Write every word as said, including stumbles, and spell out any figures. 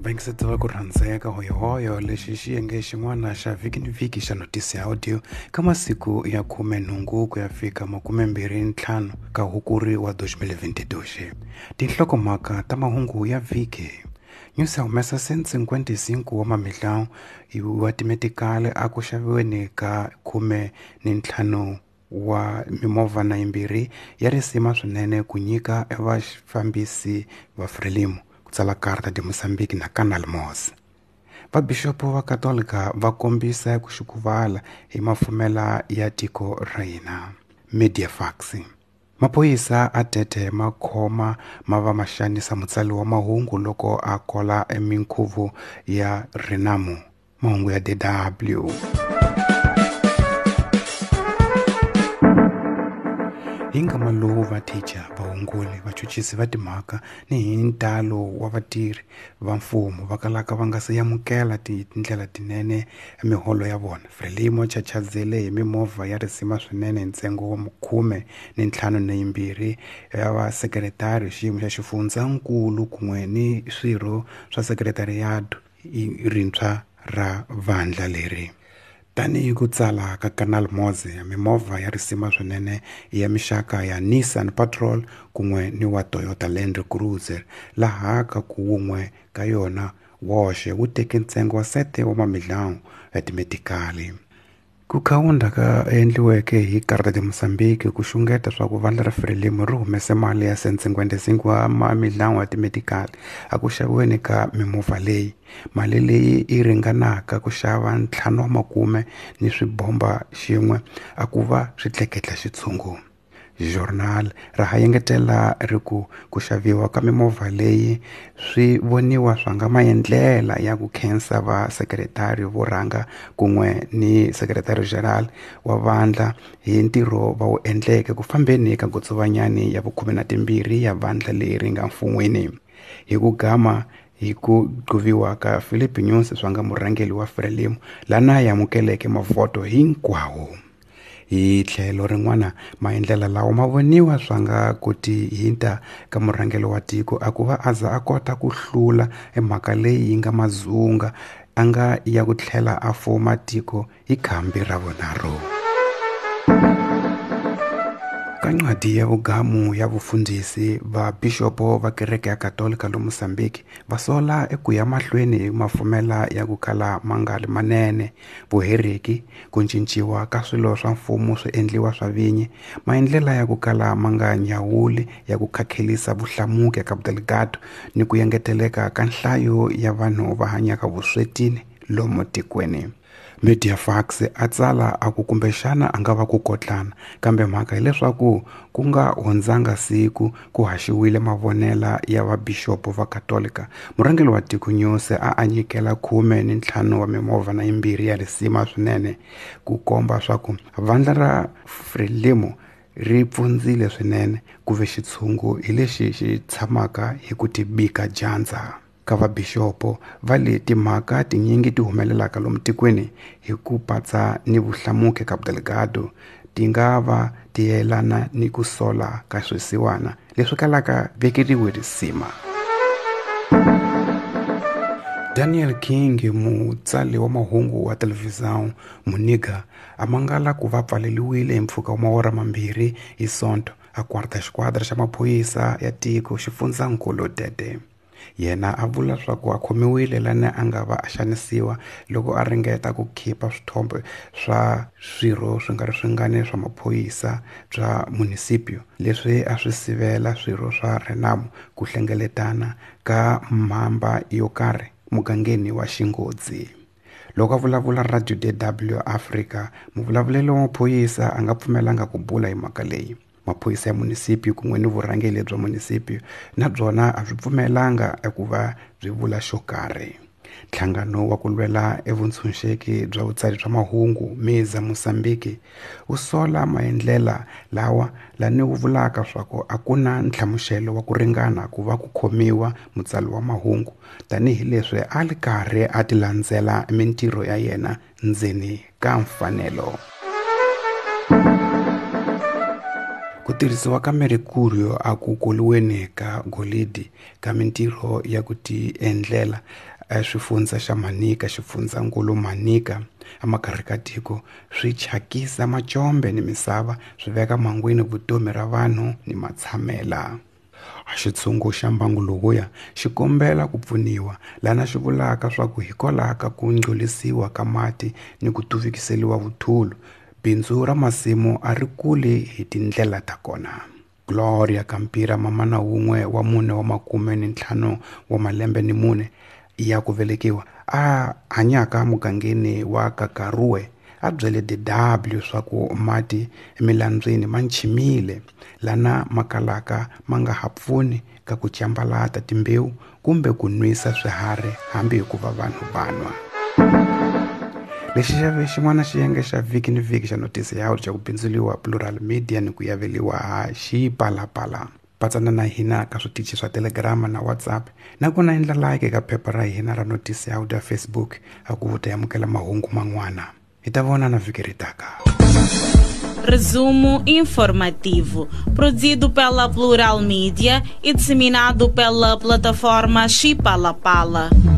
Vengsetsa ku rhandzeka hoyohoyo lexi xiyenge xin'wana xa vhiki ni vhiki xa notisi ya audio ka masiku ya khume nhungu ku ya fika makumembirhi ntlhanu ka Hukuri wa twenty twenty-two. Tinhlokomhaka ta mahungu ya vhiki. Nyusi ya humesa cent cinquanta-cinco wa mamihlau wa timetikali a ku xaviweni ka khume ni ntlhanu wa mimovha na yimbirhi ya risima swinene ku nyika vafambisi va Frelimo tsala Carta de Moçambique na Canal Mos. Vabishopo va Katolika va kombisa ku xikuvala hi mafumela ya tiko ra hina. Mediafax. Maphorisa a tete ma khoma ma va maxanisa mutsali wa mahungu loko a kola eminkhuvo ya Renamo. Mahungu ya D W. Hinga maluva va teacher vaongoli vachuchisi va timhaka ni hi ntalo wa vatirhi va mfumo va kalaka va nga se yamukela tindlela tinene miholo ya vona. Frelimo chachazele hi mimovha ya risima swinene hi ntsengo wa khume ni ntlhanu na yimbirhi ya va sekretari xiyimo xa xifundzankulu kun'we ni swirho swa sekretariato rintshwa ra vandla leri. Tanihi ku tsala ka Canal Mose ya mimovha ya risima swinene ya mixaka ya Nissan Patrol kun'we ni wa Toyota Land Cruiser laha ka kun'we ka yona woxe wu teke ntsengo wa sete wa mamihlau ya timetikali. Ku khawunda ka endliweke hi Carta de Moçambique ku xungeta swa ku vandla ra Frelimo ri humese mali ya cent cinquanta-cinco wa mamihlau ya timetikali a ku xaviweni ka mimovha leyi. Mali leyi i ringanaka ku xava ntlhanu wa makume ni swibomba xin'we a ku va swi tleketla xitshungu. Journal ra ha yengetela ri ku ku xaviwa ka mimovha leyi swi voniwa swa nga maendlela ya ku khensa va sekretari vo rhanga kun'we ni sekretari general wa vandla hi ntirho va wu endleke ku fambeni ka gutsuvanyani ya vukhume na timbirhi ya vandla leri nga mfun'wini. Hi ku gama hi ku quviwa ka Philip Nyusi swa nga murhangeli wa Frelimo lana yamukeleke mavoto hinkwawo. Hi tlhelo rin'wana maendlela lawa ma voniwa swa nga kuti hinta ka murhangeli wa tiko a ku va aza a kota ku hlula emhaka leyi yi nga mazunga a nga ya ku tlhela a fuma tiko hi khambi ra vonaro. Ka ncwadi ya vugamu ya vufundhisi va bishopo va kereke ya Katolika lo Moçambique va sola eku ya mahlweni hi mafumela ya ku kala mangali manene vuheriki ku cinciwa ka swilo swa mfumo swi endliwa swa vinyi maendlela ya ku kala manga nyawuli ya ku khakhelisa vuhlamuki ka Delgado ni ku yengeteleka ka nhlayo ya vanhu va hanyaka vuswetini lomu tikweni. Mediafax a tsala a ku kumbexana a nga va ku kotlana kambe mhaka hileswaku ku nga hundzanga siku ku haxiwile mavonela ya vabishopo va Katolika. Murhangeli wa tiko Nyusi a a nyikela khume ni ntlhanu wa mimovha na yimbirhi ya risima swinene ku komba swa ku vandla ra Frelimo ri pfundzile swinene ku ve xitshungu hi lexi xi tshamaka hi ku tibika dyandza. Ka vabishopo va le timhaka tinyingi ti humelelaka lomu tikweni hi ku patsa ni vuhlamuki ka Delgado ti nga va ti yelana ni ku sola ka swisiwana leswi kalaka vekeriwe risima. Daniel King mutsali wa mahungu wa televhizao Muniga a mangala ku va pfaleliwile hi mpfhuka wa mawara mambirhi hi Sonto a kwarta xikwadra xa maphorisa ya tiko xifundzankulu Tete. Yena a vula swa ku a khomiwile lana a nga va a xanisiwa loko a ringeta ku khipa swithombe swa swirho swi nga ri swingane swa maphorisa bya munisipio leswi a swi sivela swirho swa Renamo ku hlengeletana ka mhamba yo karhi mugangeni wa Xingodzi. Loko a vulavula Radio D W Africa muvulavulelo wa maphorisa a nga pfumelanga ku bula hi mhaka leyi. Maphorisa ya munisipio kun'we ni vurhangeli bya munisipio na byona a byi pfumelanga eku va byi vula xo karhi. Nhlangano wa ku lwela evutshunxeki bya vutsari bya mahungu Meza Moçambique wu sola maendlela lawa lani wu vulaka swa ku a ku na nhlamuxelo wa ku ringana ku va ku khomiwa mutsali wa mahungu tanihileswi a li karhi a ti landzela mintirho ya yena ndzeni ka mfanelo. Ku tirhisiwa ka Mercurio a ku koliweni ka golidi ka mintirho ya ku ti endlela Swifundzha xa Manika, xifundzankulu Manika emakarhi ka tiko swi thyakisa macombe ni misava, swi veka mangwini vutomi ra vanhu ni matshamela. Xitshungu xa mbangu lowuya xi kombela ku pfuniwa, lana xi vulaka swa ku hikwalaho ka ku ngcolisiwa ka mati ni ku tuvukiseliwa vuthulu, bindzu ra masimu a ri kuli hi tindlela ta kona. Gloria Kampira, mamana wun'we wa mune wa makume ni ntlhanu wa malembe ni mune ya ku velekiwa, a hanyaka mugangeni wa Kakaruwe, a byele D W swa ku mati emilandzweni ma nchimile, lana makalaka ma nga ha pfuni ka ku cyambalata timbewu kumbe ku nwisa swiharhi hambi hikuva vanhu vanwa. Lexi xa xin'wana xiyenge xa vhiki ni vhiki xa notisi ya xa ku bindzuriwa Plural Media ni ku yaveliwa ha Xipalapala. Patsana na hina ka switichi swa Telegram na WhatsApp, na ku na endla like ka phepha ra hina ra notisi ya audio Facebook a ku ta amukela mahungu man'wana. Hi ta vona na vhiki ri taka. Resumo informativo, produzido pela Plural Media e disseminado pela plataforma Xipalapala.